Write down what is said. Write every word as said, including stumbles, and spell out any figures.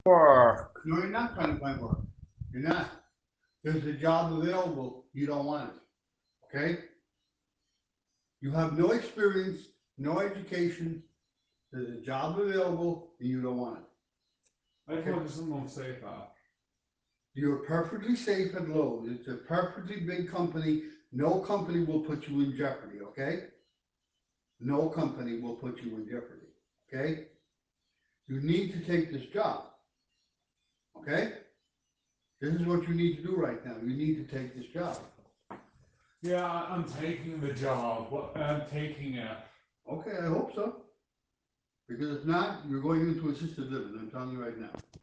work. No, you're not trying to find work. You're not. There's a job available, you don't want it, okay? You have no experience, no education, there's a job available, and you don't want it. I just wanted someone safe out. You're perfectly safe at Lowe's. It's a perfectly big company. No company will put you in jeopardy, okay? No company will put you in jeopardy, okay? You need to take this job, okay? This is what you need to do right now. You need to take this job. Yeah, I- I'm taking the job. What- I'm taking it. Okay, I hope so. Because if not, you're going into assisted living, I'm telling you right now.